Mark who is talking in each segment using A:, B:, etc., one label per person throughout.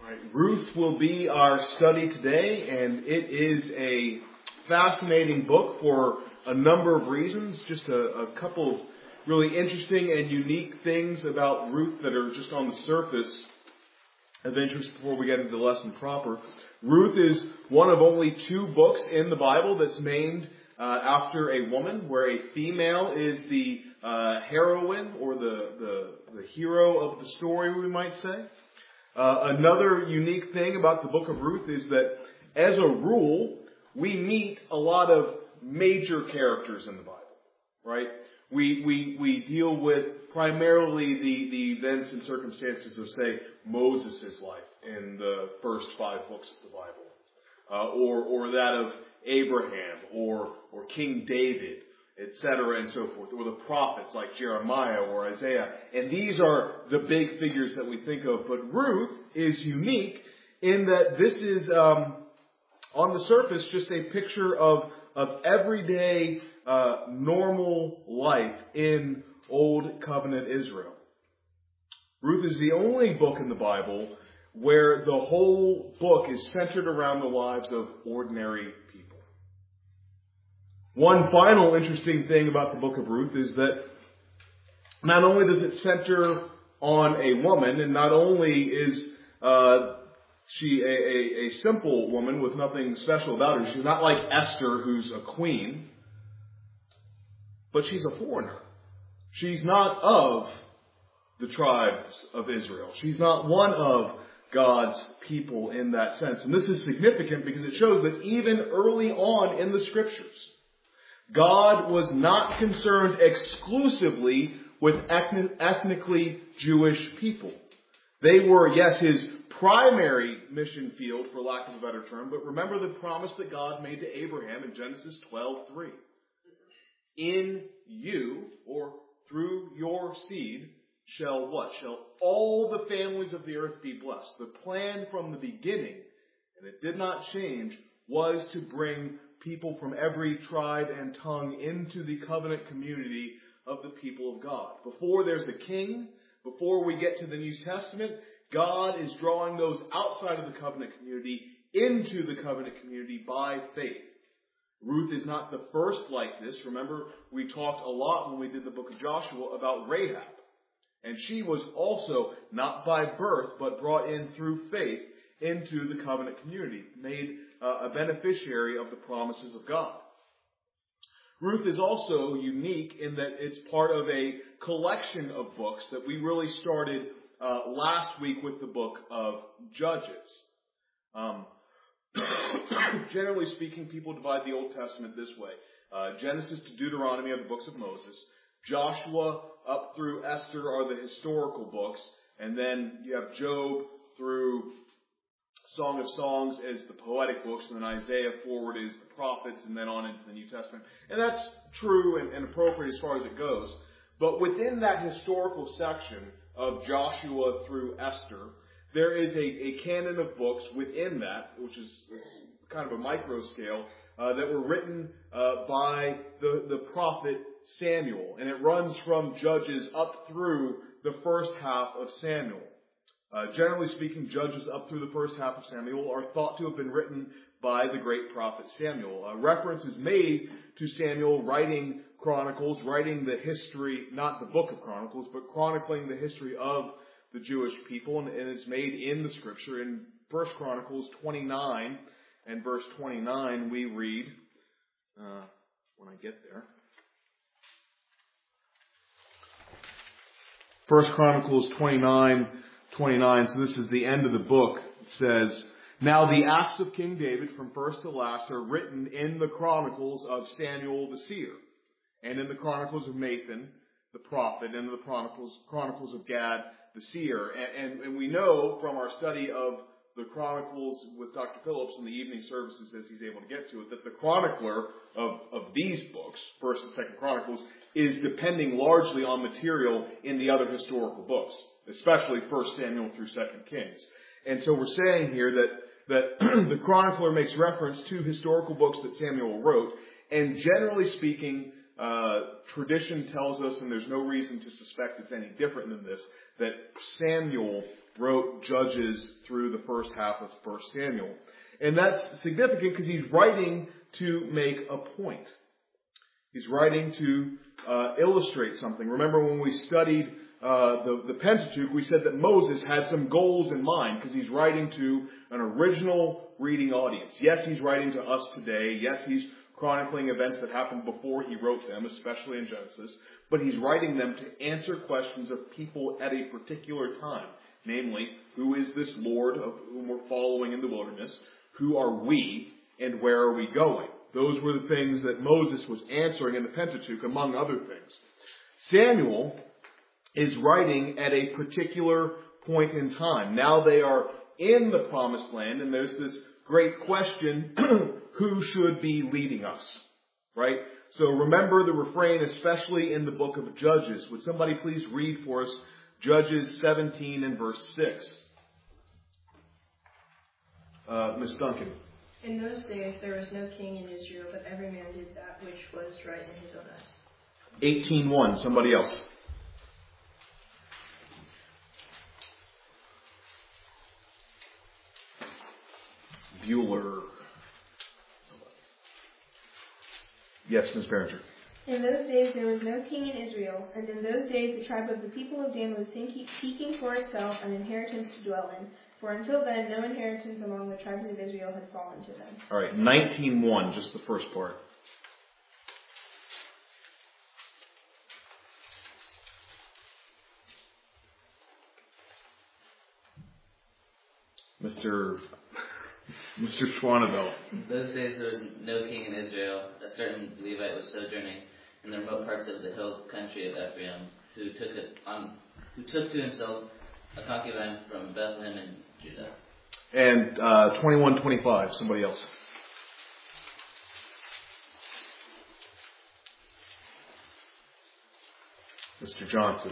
A: Right, Ruth will be our study today, and it is a fascinating book for a number of reasons. Just a couple of really interesting and unique things about Ruth that are just on the surface of interest before we get into the lesson proper. Ruth is one of only two books in the Bible that's named after a woman, where a female is the heroine or the hero of the story, we might say. Another unique thing about the book of Ruth is that, as a rule, we meet a lot of major characters in the Bible, right? We deal with primarily the events and circumstances of, say, Moses' life in the first 5 books of the Bible, or that of Abraham, or King David, etc., and so forth, or the prophets like Jeremiah or Isaiah. And these are the big figures that we think of. But Ruth is unique in that this is, on the surface, just a picture of everyday, normal life in Old Covenant Israel. Ruth is the only book in the Bible where the whole book is centered around the lives of ordinary people. One final interesting thing about the book of Ruth is that not only does it center on a woman, and not only is she a simple woman with nothing special about her, she's not like Esther, who's a queen, but she's a foreigner. She's not of the tribes of Israel. She's not one of God's people in that sense. And this is significant because it shows that even early on in the Scriptures, God was not concerned exclusively with ethnically Jewish people. They were, yes, His primary mission field, for lack of a better term, but remember the promise that God made to Abraham in Genesis 12:3. In you, or through your seed, shall what? Shall all the families of the earth be blessed. The plan from the beginning, and it did not change, was to bring people from every tribe and tongue into the covenant community of the people of God. Before there's a king, before we get to the New Testament, God is drawing those outside of the covenant community into the covenant community by faith. Ruth is not the first like this. Remember, we talked a lot when we did the book of Joshua about Rahab. And she was also, not by birth, but brought in through faith into the covenant community, made a beneficiary of the promises of God. Ruth is also unique in that it's part of a collection of books that we really started last week with the book of Judges. Generally speaking, people divide the Old Testament this way. Genesis to Deuteronomy are the books of Moses. Joshua up through Esther are the historical books. And then you have Job through Song of Songs as the poetic books, and then Isaiah forward is the prophets, and then on into the New Testament. And that's true and appropriate as far as it goes. But within that historical section of Joshua through Esther, there is a canon of books within that, which is kind of a micro scale, that were written by the prophet Samuel. And it runs from Judges up through the first half of Samuel. Generally speaking, Judges up through the first half of Samuel are thought to have been written by the great prophet Samuel. Reference is made to Samuel writing Chronicles, writing the history, not the book of Chronicles, but chronicling the history of the Jewish people, and it's made in the Scripture. In 1 Chronicles 29 and verse 29, we read, when I get there, 1 Chronicles 29, so this is the end of the book. It says, "Now the acts of King David from first to last are written in the Chronicles of Samuel the seer, and in the Chronicles of Nathan the prophet, and in the Chronicles of Gad the seer." And we know from our study of the Chronicles with Dr. Phillips in the evening services, as he's able to get to it, that the chronicler of these books, 1st and 2nd Chronicles, is depending largely on material in the other historical books, especially 1 Samuel through 2 Kings. And so we're saying here that the chronicler makes reference to historical books that Samuel wrote, and generally speaking, tradition tells us, and there's no reason to suspect it's any different than this, that Samuel wrote Judges through the first half of 1 Samuel. And that's significant because he's writing to make a point. He's writing to illustrate something. Remember when we studied the Pentateuch, we said that Moses had some goals in mind because he's writing to an original reading audience. Yes, he's writing to us today. Yes, he's chronicling events that happened before he wrote them, especially in Genesis. But he's writing them to answer questions of people at a particular time. Namely, who is this Lord of whom we're following in the wilderness? Who are we and where are we going? Those were the things that Moses was answering in the Pentateuch, among other things. Samuel is writing at a particular point in time. Now they are in the promised land, and there's this great question, who should be leading us? Right? So remember the refrain, especially in the book of Judges. Would somebody please read for us Judges 17 and verse 6? Miss Duncan.
B: In those days there was no king in Israel, but every man did that which was right in his own eyes.
A: 18:1. Somebody else. Bueller. Yes, Ms. Behringer.
C: In those days there was no king in Israel, and in those days the tribe of the people of Dan was seeking for itself an inheritance to dwell in. For until then, no inheritance among the tribes of Israel had fallen to them.
A: All right, 19:1, just the first part. Mr. Schwaneveld.
D: In those days there was no king in Israel. A certain Levite was sojourning in the remote parts of the hill country of Ephraim, who took to himself a concubine from Bethlehem in Judah.
A: And 21:25, somebody else. Mr. Johnson.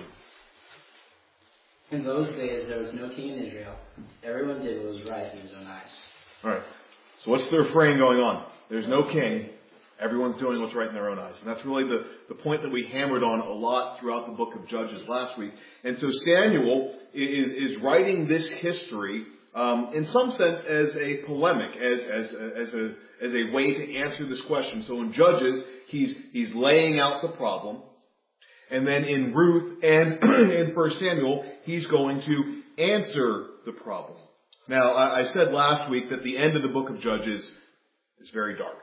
E: In those days there was no king in Israel. Everyone did what was right in his own eyes.
A: All right. So what's the refrain going on? There's no king. Everyone's doing what's right in their own eyes. And that's really the point that we hammered on a lot throughout the book of Judges last week. And so Samuel is writing this history in some sense as a polemic, as a way to answer this question. So in Judges, he's laying out the problem. And then in Ruth and in 1 Samuel, he's going to answer the problem. Now, I said last week that the end of the book of Judges is very dark.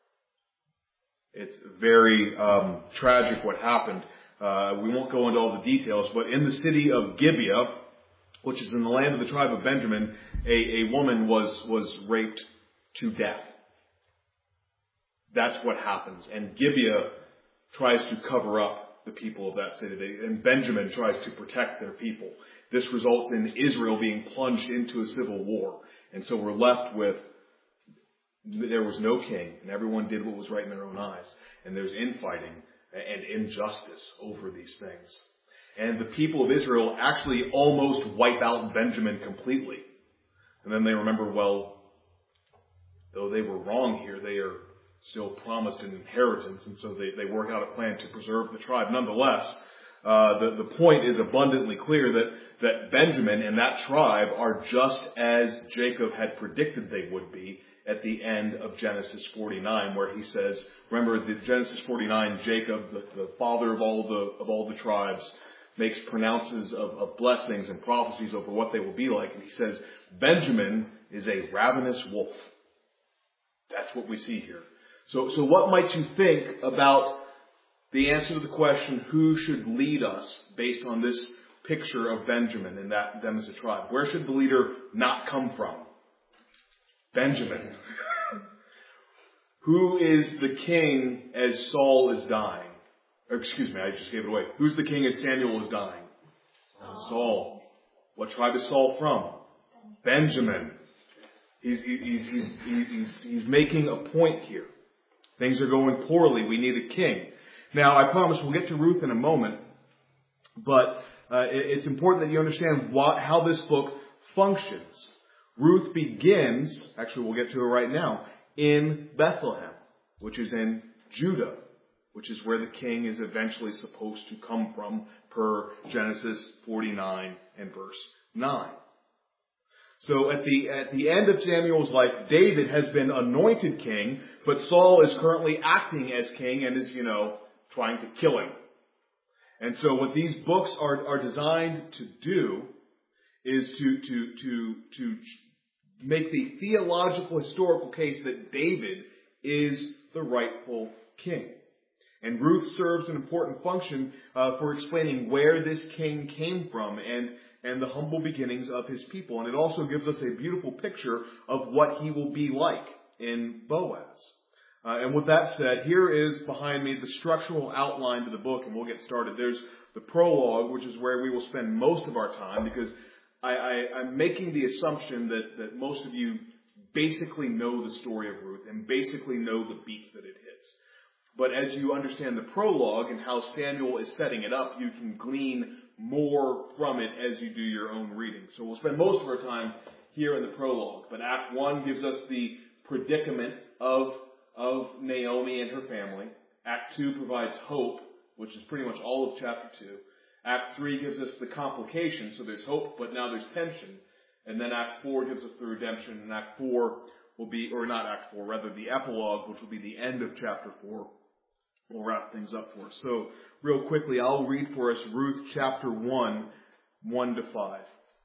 A: It's very tragic what happened. We won't go into all the details, but in the city of Gibeah, which is in the land of the tribe of Benjamin, a woman was raped to death. That's what happens. And Gibeah tries to cover up the people of that city, and Benjamin tries to protect their people. This results in Israel being plunged into a civil war. And so we're left with, there was no king, and everyone did what was right in their own eyes. And there's infighting and injustice over these things. And the people of Israel actually almost wipe out Benjamin completely. And then they remember, well, though they were wrong here, they are still promised an inheritance. And so they work out a plan to preserve the tribe. Nonetheless, the point is abundantly clear that Benjamin and that tribe are just as Jacob had predicted they would be at the end of Genesis 49, where he says, remember the Genesis 49, Jacob, the father of all the tribes, makes pronounces of blessings and prophecies over what they will be like. And he says, Benjamin is a ravenous wolf. That's what we see here. So what might you think about the answer to the question, who should lead us, based on this picture of Benjamin and them as a tribe? Where should the leader not come from? Benjamin. Who is the king as Saul is dying? Or excuse me, I just gave it away. Who's the king as Samuel is dying? Saul. What tribe is Saul from? Benjamin. He's making a point here. Things are going poorly. We need a king. Now, I promise we'll get to Ruth in a moment, but it's important that you understand how this book functions. Ruth begins, actually we'll get to it right now, in Bethlehem, which is in Judah, which is where the king is eventually supposed to come from per Genesis 49 and verse 9. So at the end of Samuel's life, David has been anointed king, but Saul is currently acting as king and is, trying to kill him. And so what these books are designed to do is to make the theological historical case that David is the rightful king. And Ruth serves an important function for explaining where this king came from and the humble beginnings of his people. And it also gives us a beautiful picture of what he will be like in Boaz. And with that said, here is behind me the structural outline to the book, and we'll get started. There's the prologue, which is where we will spend most of our time, because I'm making the assumption that most of you basically know the story of Ruth and basically know the beats that it hits. But as you understand the prologue and how Samuel is setting it up, you can glean more from it as you do your own reading. So we'll spend most of our time here in the prologue. But Act 1 gives us the predicament of Naomi and her family. Act 2 provides hope, which is pretty much all of chapter 2. Act 3 gives us the complication, so there's hope, but now there's tension. And then Act 4 gives us the redemption, and Act 4 will be, or not Act 4, rather the epilogue, which will be the end of chapter 4. We'll wrap things up for us. So, real quickly, I'll read for us Ruth chapter 1, 1-5.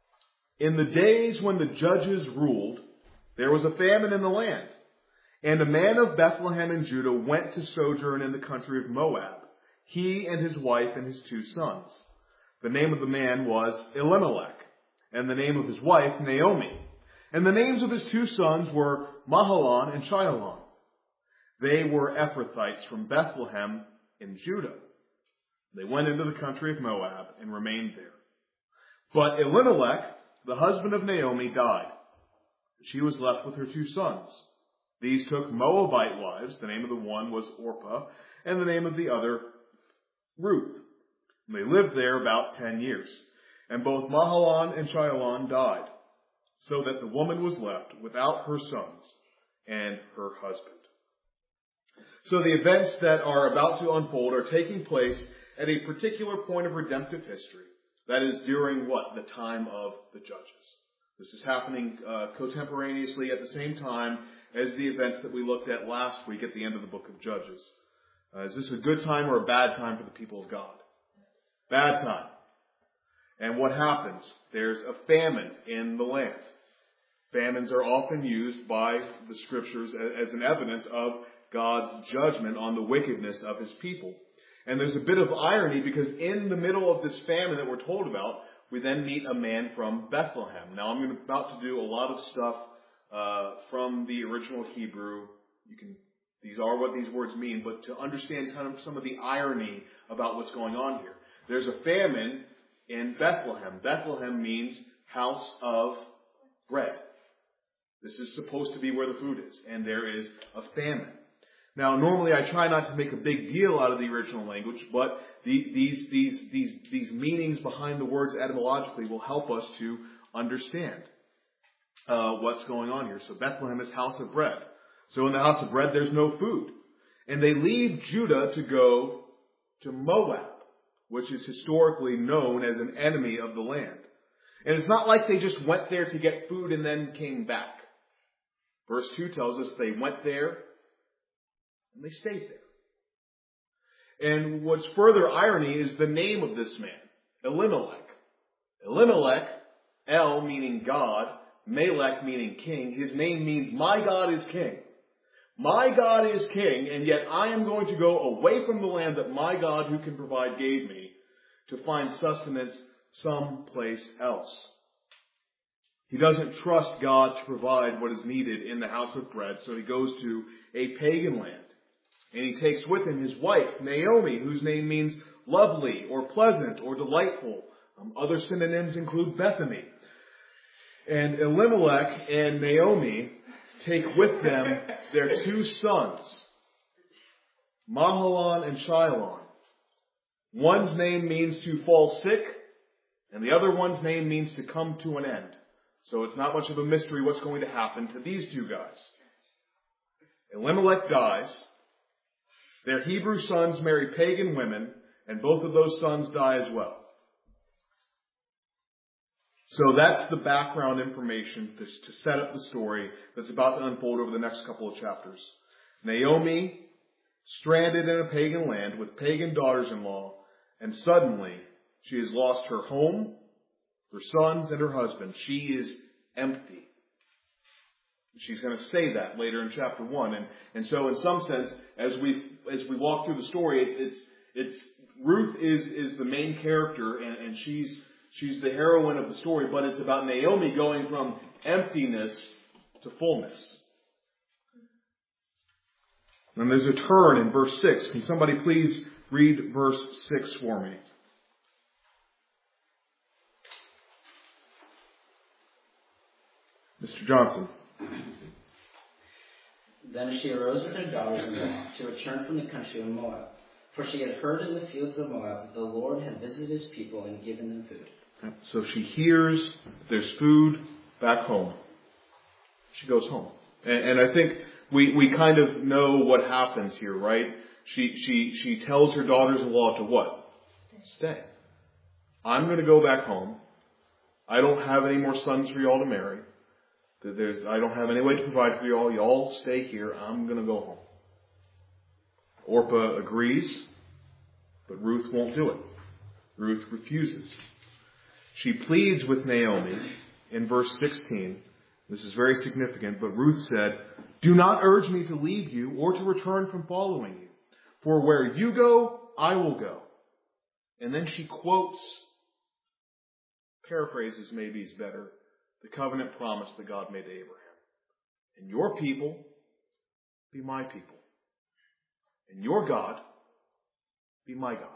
A: In the days when the judges ruled, there was a famine in the land. And a man of Bethlehem in Judah went to sojourn in the country of Moab, he and his wife and his 2 sons. The name of the man was Elimelech, and the name of his wife Naomi. And the names of his 2 sons were Mahlon and Chilion. They were Ephrathites from Bethlehem in Judah. They went into the country of Moab and remained there. But Elimelech, the husband of Naomi, died. She was left with her 2 sons. These took Moabite wives. The name of the one was Orpah, and the name of the other Ruth. And they lived there about 10 years. And both Mahlon and Chilion died, so that the woman was left without her sons and her husband. So the events that are about to unfold are taking place at a particular point of redemptive history. That is during what? The time of the Judges. This is happening contemporaneously at the same time as the events that we looked at last week at the end of the book of Judges. Is this a good time or a bad time for the people of God? Bad time. And what happens? There's a famine in the land. Famines are often used by the scriptures as an evidence of God's judgment on the wickedness of his people. And there's a bit of irony because in the middle of this famine that we're told about, we then meet a man from Bethlehem. Now I'm about to do a lot of stuff from the original Hebrew. These are what these words mean, but to understand kind of some of the irony about what's going on here. There's a famine in Bethlehem. Bethlehem means house of bread. This is supposed to be where the food is, and there is a famine. Now, normally I try not to make a big deal out of the original language, but these meanings behind the words etymologically will help us to understand what's going on here. So Bethlehem is house of bread. So in the house of bread, there's no food. And they leave Judah to go to Moab, which is historically known as an enemy of the land. And it's not like they just went there to get food and then came back. Verse 2 tells us they went there and they stayed there. And what's further irony is the name of this man, Elimelech. Elimelech, El meaning God, Melech meaning king. His name means my God is king. My God is king, and yet I am going to go away from the land that my God who can provide gave me to find sustenance someplace else. He doesn't trust God to provide what is needed in the house of bread, so he goes to a pagan land. And he takes with him his wife, Naomi, whose name means lovely or pleasant or delightful. Other synonyms include Bethany. And Elimelech and Naomi take with them their 2 sons, Mahlon and Chilion. One's name means to fall sick, and the other one's name means to come to an end. So it's not much of a mystery what's going to happen to these 2 guys. Elimelech dies. Their Hebrew sons marry pagan women, and both of those sons die as well. So that's the background information to set up the story that's about to unfold over the next couple of chapters. Naomi, stranded in a pagan land with pagan daughters-in-law, and suddenly she has lost her home, her sons, and her husband. She is empty. She's going to say that later in chapter 1. And so in some sense, as we walk through the story, it's Ruth is the main character, and she's the heroine of the story, but it's about Naomi going from emptiness to fullness. And there's a turn in verse 6. Can somebody please read verse 6 for me? Mr. Johnson.
E: Then she arose with her daughters-in-law to return from the country of Moab. For she had heard in the fields of Moab the Lord had visited his people and given them food.
A: So she hears there's food back home. She goes home. And I think we kind of know what happens here, right? She tells her daughters-in-law to what? Stay. I'm going to go back home. I don't have any more sons for y'all to marry. I don't have any way to provide for y'all. Y'all stay here. I'm going to go home. Orpah agrees, but Ruth won't do it. Ruth refuses. She pleads with Naomi in verse 16. This is very significant, but Ruth said, "Do not urge me to leave you or to return from following you. For where you go, I will go." And then she quotes, paraphrases maybe is better, the covenant promise that God made to Abraham. "And your people be my people. And your God be my God."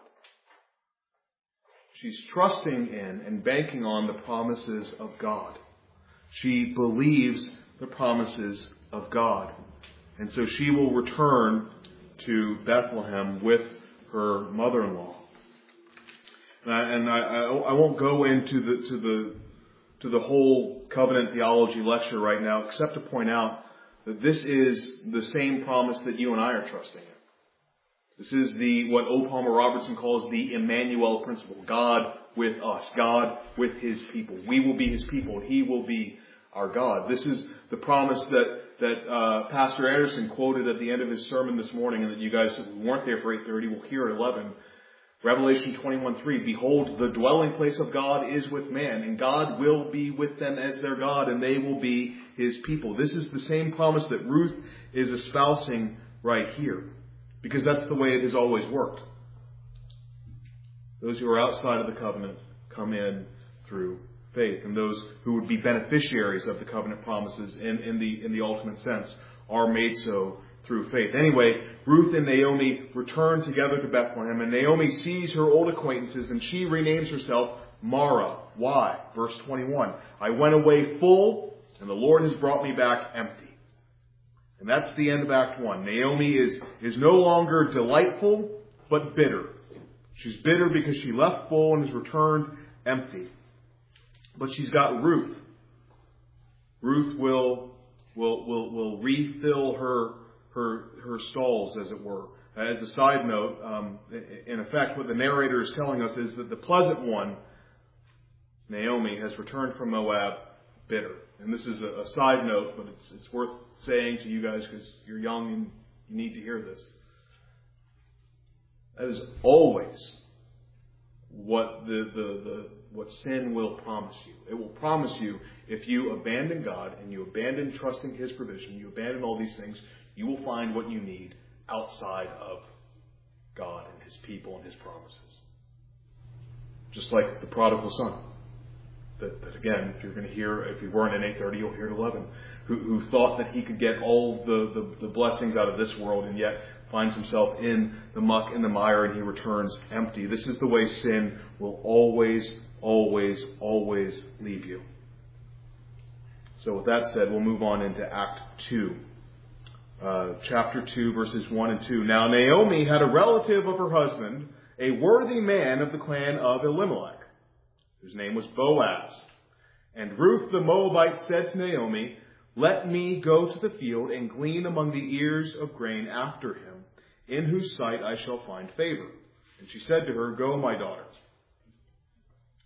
A: She's trusting in and banking on the promises of God. She believes the promises of God. And so she will return to Bethlehem with her mother-in-law. And I won't go into the whole covenant theology lecture right now, except to point out that this is the same promise that you and I are trusting in. This is what O. Palmer Robertson calls the Emmanuel principle. God with us. God with his people. We will be his people. He will be our God. This is the promise that Pastor Anderson quoted at the end of his sermon this morning, and that you guys who weren't there for 8:30 will hear at 11. Revelation 21:3, "Behold, the dwelling place of God is with man, and God will be with them as their God, and they will be his people." This is the same promise that Ruth is espousing right here, because that's the way it has always worked. Those who are outside of the covenant come in through faith, and those who would be beneficiaries of the covenant promises in the ultimate sense are made so through faith. Anyway, Ruth and Naomi return together to Bethlehem, and Naomi sees her old acquaintances, and she renames herself Mara. Why? Verse 21. "I went away full, and the Lord has brought me back empty." And that's the end of Act 1. Naomi is no longer delightful, but bitter. She's bitter because she left full and has returned empty. But she's got Ruth. Ruth will refill her stalls, as it were. As a side note, in effect, what the narrator is telling us is that the pleasant one, Naomi, has returned from Moab bitter. And this is a side note, but it's worth saying to you guys because you're young and you need to hear this. That is always what what sin will promise you. It will promise you, if you abandon God and you abandon trusting his provision, you abandon all these things, you will find what you need outside of God and his people and his promises. Just like the prodigal son. That again, if you weren't in 8:30, you'll hear at 11. Who thought that he could get all the blessings out of this world, and yet finds himself in the muck, in the mire, and he returns empty. This is the way sin will always, always, always leave you. So with that said, we'll move on into Act 2. Chapter 2, verses 1 and 2. "Now Naomi had a relative of her husband, a worthy man of the clan of Elimelech, whose name was Boaz. And Ruth the Moabite said to Naomi, 'Let me go to the field and glean among the ears of grain after him, in whose sight I shall find favor.' And she said to her, 'Go, my daughter.'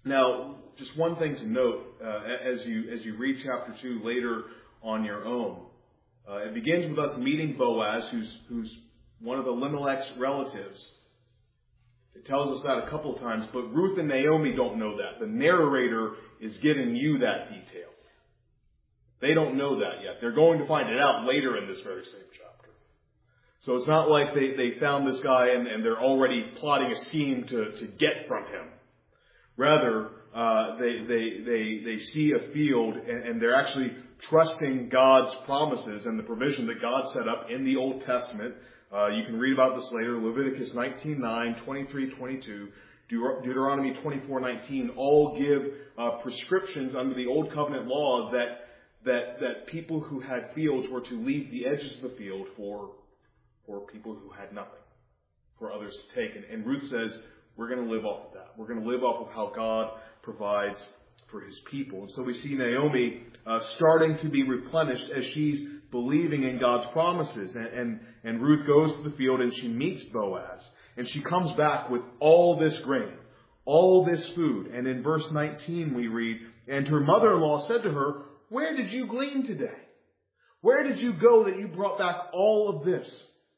A: Now, just one thing to note as you read chapter 2 later on your own. It begins with us meeting Boaz, who's one of Elimelech's relatives. It tells us that a couple of times, but Ruth and Naomi don't know that. The narrator is giving you that detail. They don't know that yet. They're going to find it out later in this very same chapter. So it's not like they found this guy and they're already plotting a scheme to get from him. Rather, they see a field and they're actually trusting God's promises and the provision that God set up in the Old Testament. You can read about this later. Leviticus 19:9, 23:22, Deuteronomy 24:19 all give prescriptions under the Old Covenant law that people who had fields were to leave the edges of the field for people who had nothing, for others to take. And Ruth says, we're going to live off of that. We're going to live off of how God provides for His people. And so we see Naomi starting to be replenished as she's believing in God's promises. And Ruth goes to the field and she meets Boaz. And she comes back with all this grain, all this food. And in verse 19 we read, and her mother-in-law said to her, where did you glean today? Where did you go that you brought back all of this?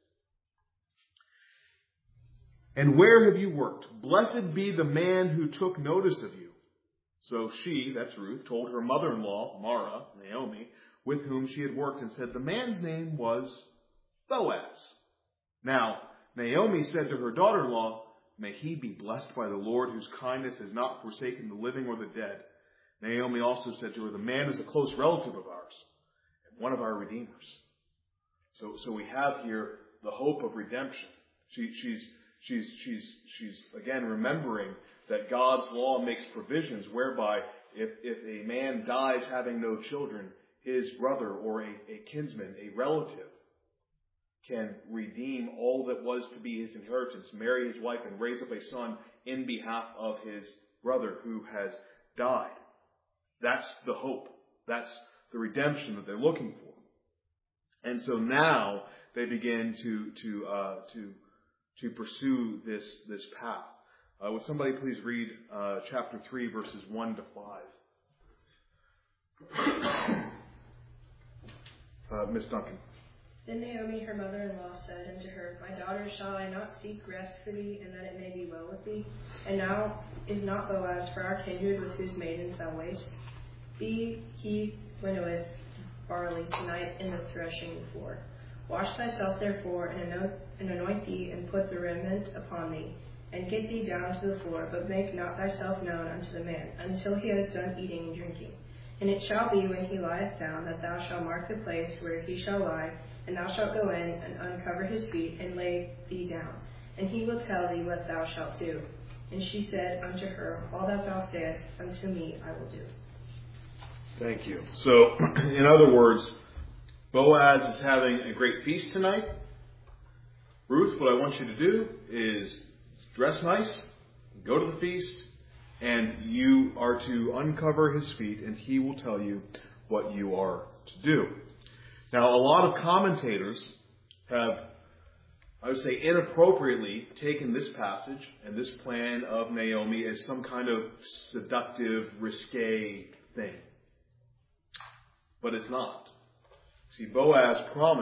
A: And where have you worked? Blessed be the man who took notice of you. So she, that's Ruth, told her mother-in-law, Mara, Naomi, with whom she had worked, and said the man's name was Boaz. Now, Naomi said to her daughter-in-law, may he be blessed by the Lord, whose kindness has not forsaken the living or the dead. Naomi also said to her, the man is a close relative of ours, and one of our redeemers. So we have here the hope of redemption. She's again remembering that God's law makes provisions whereby if a man dies having no children, his brother or a kinsman, a relative, can redeem all that was to be his inheritance, marry his wife, and raise up a son in behalf of his brother who has died. That's the hope. That's the redemption that they're looking for. And so now they begin to pursue this path. Would somebody please read chapter 3, verses 1 to 5? Miss Duncan.
B: Then Naomi, her mother-in-law, said unto her, my daughter, shall I not seek rest for thee, and that it may be well with thee? And now is not Boaz for our kindred, with whose maidens thou wast? Be he winnoweth barley tonight in the threshing floor. Wash thyself therefore, and anoint thee, and put the raiment upon thee, and get thee down to the floor, but make not thyself known unto the man, until he has done eating and drinking. And it shall be, when he lieth down, that thou shalt mark the place where he shall lie, and thou shalt go in, and uncover his feet, and lay thee down. And he will tell thee what thou shalt do. And she said unto her, all that thou sayest unto me I will do.
A: Thank you. So, in other words, Boaz is having a great feast tonight. Ruth, what I want you to do is dress nice, go to the feast, and you are to uncover his feet, and he will tell you what you are to do. Now, a lot of commentators have, I would say, inappropriately taken this passage and this plan of Naomi as some kind of seductive, risque thing. But it's not. See, Boaz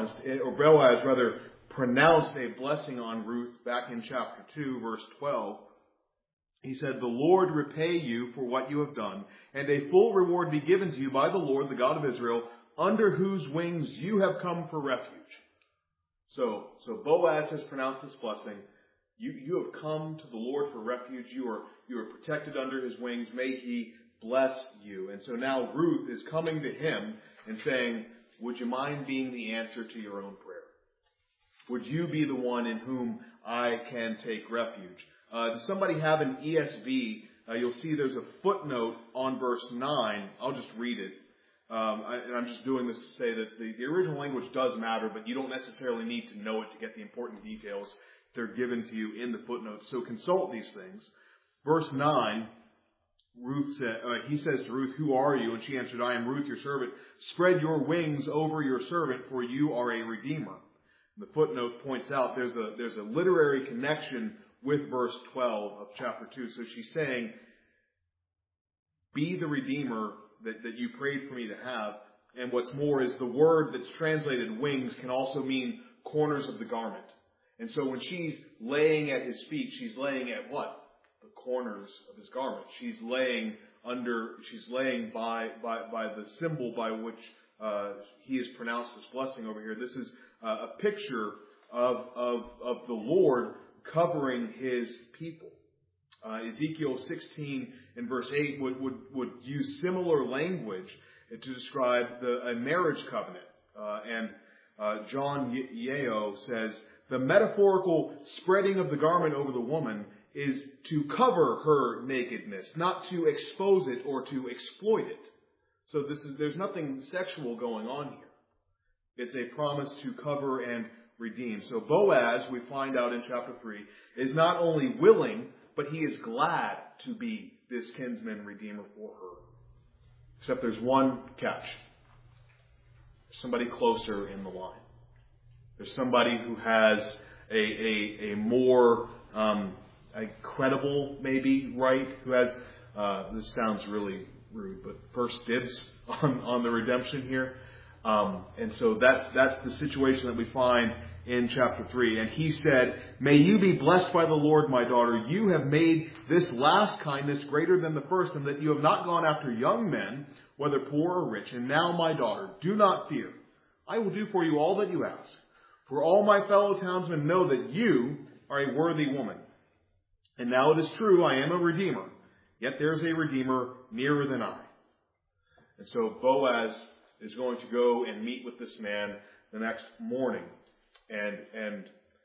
A: pronounced a blessing on Ruth back in chapter 2, verse 12. He said, the Lord repay you for what you have done, and a full reward be given to you by the Lord, the God of Israel, under whose wings you have come for refuge. So Boaz has pronounced this blessing. You have come to the Lord for refuge. You are protected under his wings. May he bless you. And so now Ruth is coming to him and saying, would you mind being the answer to your own prayer? Would you be the one in whom I can take refuge? Does somebody have an ESV? You'll see there's a footnote on verse 9. I'll just read it. And I'm just doing this to say that the original language does matter, but you don't necessarily need to know it to get the important details. They're given to you in the footnotes. So consult these things. Verse 9, he says to Ruth, who are you? And she answered, I am Ruth, your servant. Spread your wings over your servant, for you are a redeemer. And the footnote points out there's a literary connection with verse 12 of chapter 2. So she's saying, be the Redeemer that you prayed for me to have. And what's more is the word that's translated wings can also mean corners of the garment. And so when she's laying at his feet, she's laying at what? The corners of his garment. She's laying by the symbol by which he has pronounced this blessing over here. This is a picture of the Lord covering his people. Ezekiel 16 and verse 8 would use similar language to describe a marriage covenant. And John Yeo says, the metaphorical spreading of the garment over the woman is to cover her nakedness, not to expose it or to exploit it. So there's nothing sexual going on here. It's a promise to cover and redeem. So Boaz, we find out in chapter 3, is not only willing, but he is glad to be this kinsman redeemer for her. Except there's one catch. There's somebody closer in the line. There's somebody who has a more credible, maybe, right? Who has, this sounds really rude, but first dibs on the redemption here. And so that's the situation that we find in chapter 3. And he said, may you be blessed by the Lord, my daughter. You have made this last kindness greater than the first, and that you have not gone after young men, whether poor or rich. And now, my daughter, do not fear. I will do for you all that you ask. For all my fellow townsmen know that you are a worthy woman. And now it is true, I am a redeemer. Yet there is a redeemer nearer than I. And so Boaz is going to go and meet with this man the next morning. And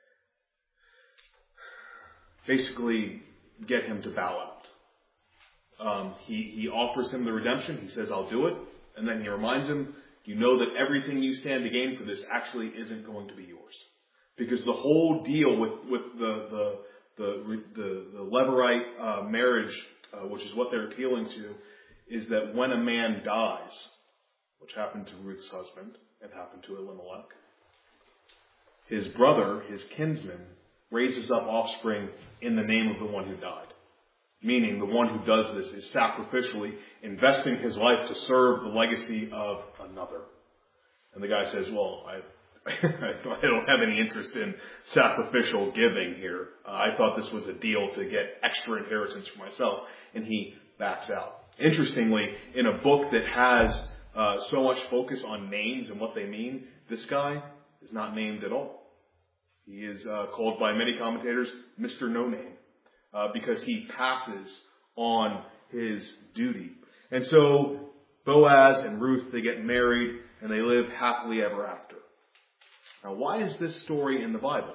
A: basically get him to bow out. He offers him the redemption. He says, I'll do it. And then he reminds him, you know that everything you stand to gain for this actually isn't going to be yours. Because the whole deal with the Levirate marriage, which is what they're appealing to, is that when a man dies, which happened to Ruth's husband and happened to Elimelech, his brother, his kinsman, raises up offspring in the name of the one who died. Meaning the one who does this is sacrificially investing his life to serve the legacy of another. And the guy says, well, I don't have any interest in sacrificial giving here. I thought this was a deal to get extra inheritance for myself. And he backs out. Interestingly, in a book that has so much focus on names and what they mean, this guy is not named at all. He is called by many commentators Mr. No Name because he passes on his duty. And so Boaz and Ruth, they get married and they live happily ever after. Now, why is this story in the Bible?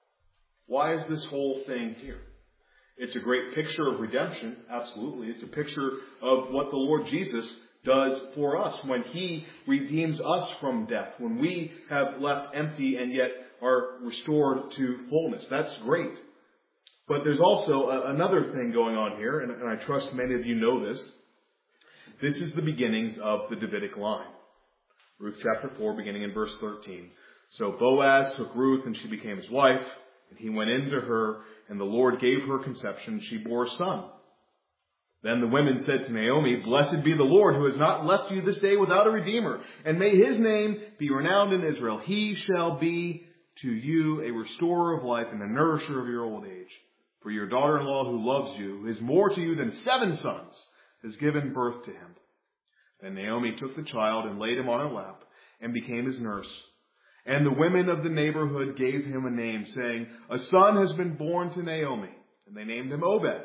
A: Why is this whole thing here? It's a great picture of redemption, absolutely. It's a picture of what the Lord Jesus does for us when he redeems us from death, when we have left empty and yet are restored to fullness. That's great. But there's also another thing going on here, and I trust many of you know this. This is the beginnings of the Davidic line. Ruth chapter 4, beginning in verse 13. So Boaz took Ruth, and she became his wife, and he went in to her, and the Lord gave her conception, and she bore a son. Then the women said to Naomi, blessed be the Lord, who has not left you this day without a redeemer, and may his name be renowned in Israel. He shall be to you a restorer of life and a nourisher of your old age. For your daughter-in-law who loves you, who is more to you than 7 sons, has given birth to him. Then Naomi took the child and laid him on her lap and became his nurse. And the women of the neighborhood gave him a name, saying, a son has been born to Naomi. And they named him Obed.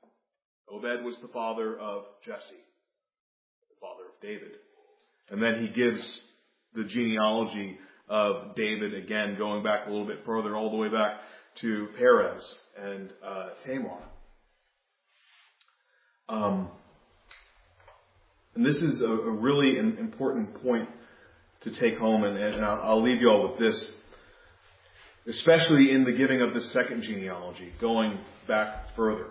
A: Obed was the father of Jesse, the father of David. And then he gives the genealogy of David again, going back a little bit further, all the way back to Perez and Tamar. And this is a really important point to take home, and I'll leave you all with this, especially in the giving of the second genealogy, going back further.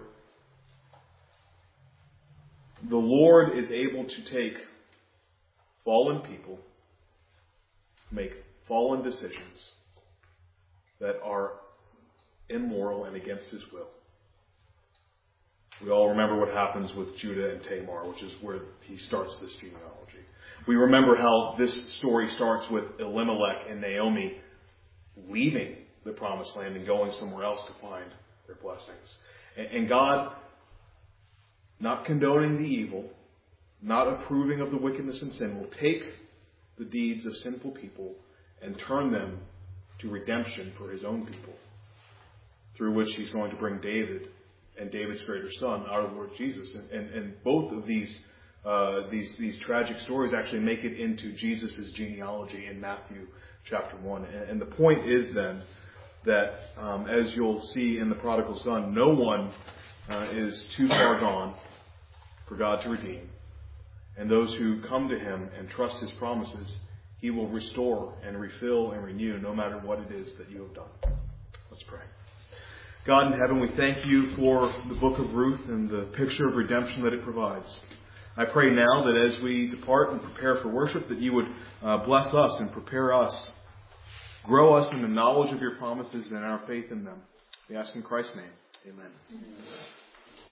A: The Lord is able to take fallen people, make fallen decisions that are immoral and against his will, We all remember what happens with Judah and Tamar, which is where he starts this genealogy. We remember how this story starts with Elimelech and Naomi leaving the promised land and going somewhere else to find their blessings. And God, not condoning the evil, not approving of the wickedness and sin, will take the deeds of sinful people and turn them to redemption for his own people, through which he's going to bring David and David's greater son, our Lord Jesus. And both of these tragic stories actually make it into Jesus' genealogy in Matthew chapter 1. And the point is then that, as you'll see in the prodigal son, no one is too far gone for God to redeem. And those who come to him and trust his promises, he will restore and refill and renew no matter what it is that you have done. Let's pray. God in heaven, we thank you for the book of Ruth and the picture of redemption that it provides. I pray now that as we depart and prepare for worship, that you would bless us and prepare us, grow us in the knowledge of your promises and our faith in them. We ask in Christ's name. Amen.